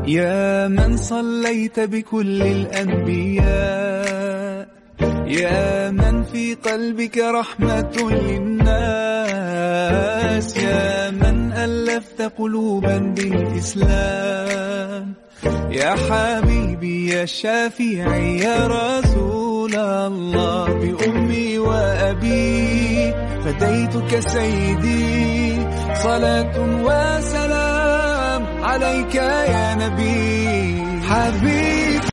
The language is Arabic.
يا من صليت بكل الأنبياء، يا من في قلبك رحمة للناس، يا من ألفت قلوبا بالإسلام، يا حبيبي يا شافعي يا رسول الله، بأمي وأبي فديتك سيدي، صلاة وسلام عليك يا نبي حبيبي.